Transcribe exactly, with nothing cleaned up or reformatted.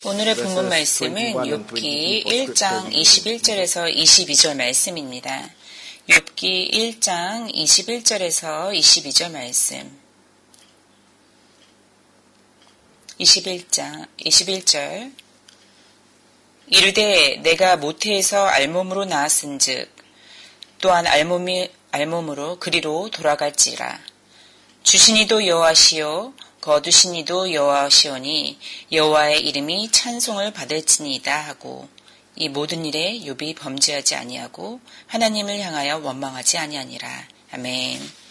오늘의 본문 말씀은 욥기 일 장 이십일 절에서 이십이 절 말씀입니다. 욥기 일 장 이십일 절에서 이십이 절 말씀. 이십일 장 이십일 절. 이르되 내가 모태에서 알몸으로 나았은즉 또한 알몸이 알몸으로 그리로 돌아갈지라. 주시니도 여호와시요 거두시니도 여호와시오니 여호와의 이름이 찬송을 받을지니이다 하고, 이 모든 일에 욥이 범죄하지 아니하고 하나님을 향하여 원망하지 아니하니라. 아멘.